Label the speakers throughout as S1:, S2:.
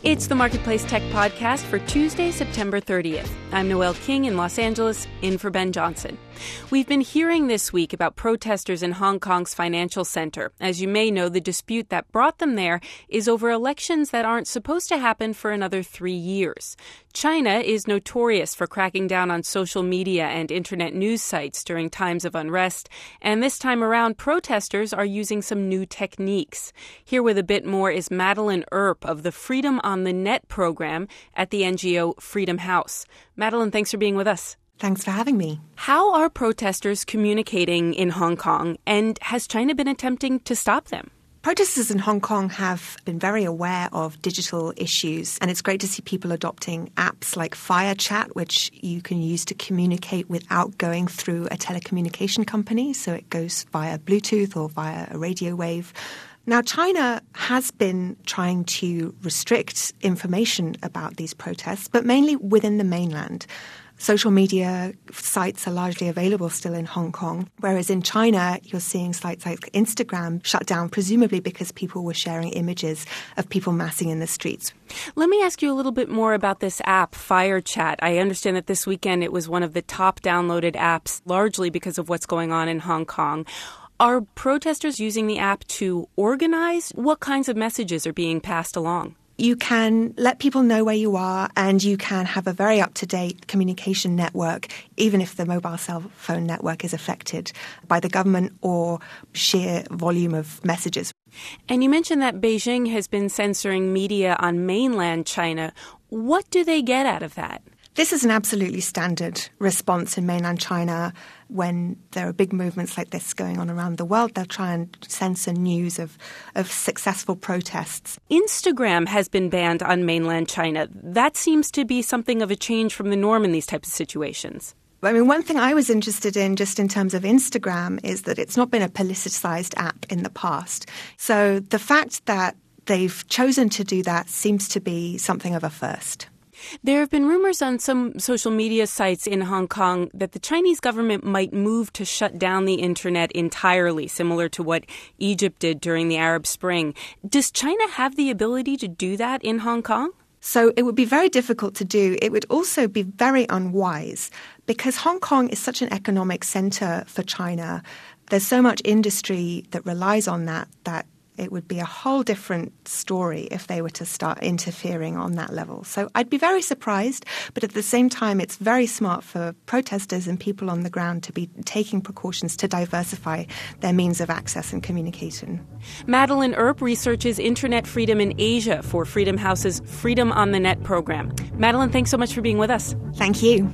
S1: It's the Marketplace Tech Podcast for Tuesday, September 30th. I'm Noelle King in Los Angeles, in for Ben Johnson. We've been hearing this week about protesters in Hong Kong's financial center. As you may know, the dispute that brought them there is over elections that aren't supposed to happen for another 3 years. China is notorious for cracking down on social media and internet news sites during times of unrest, and this time around, protesters are using some new techniques. Here with a bit more is Madeline Earp of the Freedom on the Net program at the NGO Freedom House. Madeline, thanks for being with us.
S2: Thanks for having me.
S1: How are protesters communicating in Hong Kong, and has China been attempting to stop them?
S2: Protesters in Hong Kong have been very aware of digital issues, and it's great to see people adopting apps like Fire Chat, which you can use to communicate without going through a telecommunication company. So it goes via Bluetooth or via a radio wave. Now, China has been trying to restrict information about these protests, but mainly within the mainland. Social media sites are largely available still in Hong Kong, whereas in China, you're seeing sites like Instagram shut down, presumably because people were sharing images of people massing in the streets.
S1: Let me ask you a little bit more about this app, Fire Chat. I understand that this weekend it was one of the top downloaded apps, largely because of what's going on in Hong Kong. Are protesters using the app to organize? What kinds of messages are being passed along?
S2: You can let people know where you are, and you can have a very up-to-date communication network, even if the mobile cell phone network is affected by the government or sheer volume of messages.
S1: And you mentioned that Beijing has been censoring media on mainland China. What do they get out of that?
S2: This is an absolutely standard response in mainland China. When there are big movements like this going on around the world, they'll try and censor news of successful protests.
S1: Instagram has been banned on mainland China. That seems to be something of a change from the norm in these types of situations.
S2: I mean, one thing I was interested in just in terms of Instagram is that it's not been a politicized app in the past. So the fact that they've chosen to do that seems to be something of a first.
S1: There have been rumors on some social media sites in Hong Kong that the Chinese government might move to shut down the internet entirely, similar to what Egypt did during the Arab Spring. Does China have the ability to do that in Hong Kong?
S2: So it would be very difficult to do. It would also be very unwise because Hong Kong is such an economic center for China. There's so much industry that relies on that it would be a whole different story if they were to start interfering on that level. So I'd be very surprised, but at the same time, it's very smart for protesters and people on the ground to be taking precautions to diversify their means of access and communication.
S1: Madeline Earp researches internet freedom in Asia for Freedom House's Freedom on the Net program. Madeline, thanks so much for being with us.
S2: Thank you.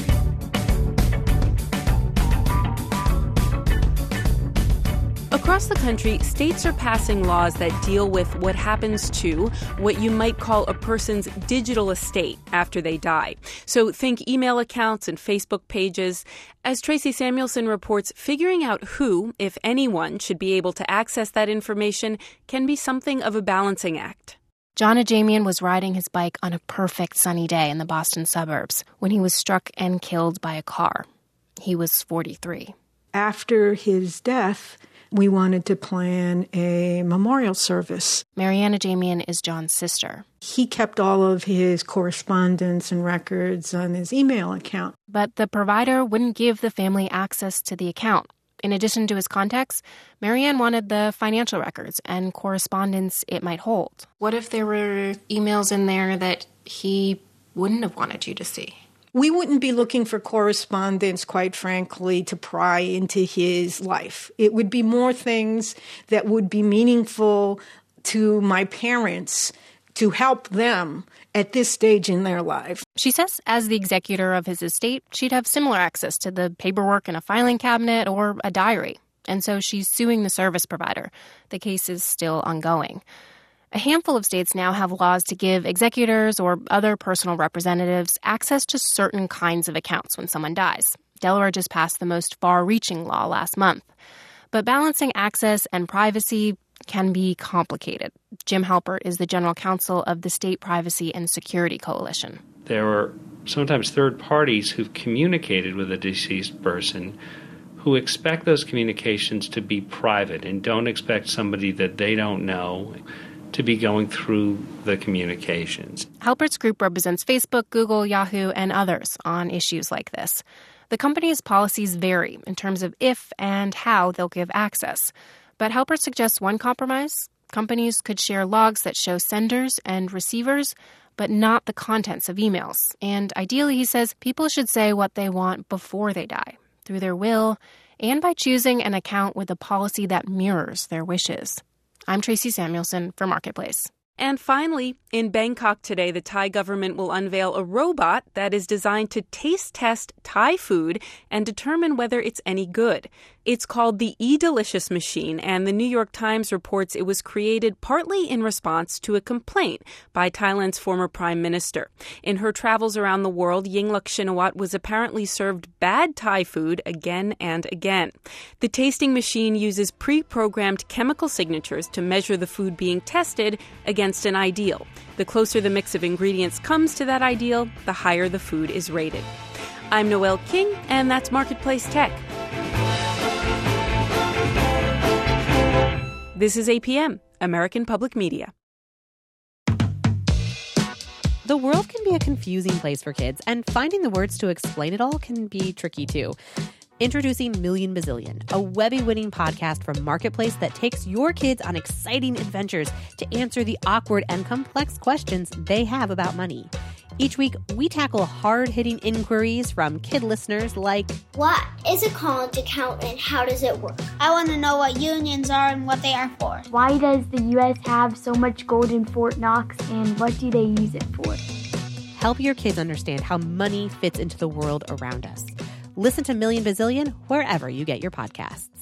S1: Across the country, states are passing laws that deal with what happens to what you might call a person's digital estate after they die. So think email accounts and Facebook pages. As Tracy Samuelson reports, figuring out who, if anyone, should be able to access that information can be something of a balancing act.
S3: John Ajamian was riding his bike on a perfect sunny day in the Boston suburbs when he was struck and killed by a car. He was 43.
S4: After his death, we wanted to plan a memorial service.
S3: Marianne Ajamian is John's sister.
S4: He kept all of his correspondence and records on his email account.
S3: But the provider wouldn't give the family access to the account. In addition to his contacts, Marianne wanted the financial records and correspondence it might hold. What if there were emails in there that he wouldn't have wanted you to see?
S4: We wouldn't be looking for correspondence, quite frankly, to pry into his life. It would be more things that would be meaningful to my parents to help them at this stage in their life.
S3: She says as the executor of his estate, she'd have similar access to the paperwork in a filing cabinet or a diary. And so she's suing the service provider. The case is still ongoing. A handful of states now have laws to give executors or other personal representatives access to certain kinds of accounts when someone dies. Delaware just passed the most far-reaching law last month. But balancing access and privacy can be complicated. Jim Halpert is the general counsel of the State Privacy and Security Coalition.
S5: There are sometimes third parties who've communicated with a deceased person who expect those communications to be private and don't expect somebody that they don't know to be going through the communications.
S3: Halpert's group represents Facebook, Google, Yahoo, and others on issues like this. The company's policies vary in terms of if and how they'll give access. But Halpert suggests one compromise. Companies could share logs that show senders and receivers, but not the contents of emails. And ideally, he says, people should say what they want before they die, through their will, and by choosing an account with a policy that mirrors their wishes. I'm Tracy Samuelson for Marketplace.
S1: And finally, in Bangkok today, the Thai government will unveil a robot that is designed to taste test Thai food and determine whether it's any good. It's called the eDelicious machine, and the New York Times reports it was created partly in response to a complaint by Thailand's former prime minister. In her travels around the world, Yingluck Shinawat was apparently served bad Thai food again and again. The tasting machine uses pre-programmed chemical signatures to measure the food being tested against an ideal. The closer the mix of ingredients comes to that ideal, the higher the food is rated. I'm Noelle King, and that's Marketplace Tech. This is APM, American Public Media.
S6: The world can be a confusing place for kids, and finding the words to explain it all can be tricky too. Introducing Million Bazillion, a Webby-winning podcast from Marketplace that takes your kids on exciting adventures to answer the awkward and complex questions they have about money. Each week, we tackle hard-hitting inquiries from kid listeners like,
S7: what is a college account and how does it work? I want to know what unions are and what they are for.
S8: Why does the U.S. have so much gold in Fort Knox and what do they use it for?
S6: Help your kids understand how money fits into the world around us. Listen to Million Bazillion wherever you get your podcasts.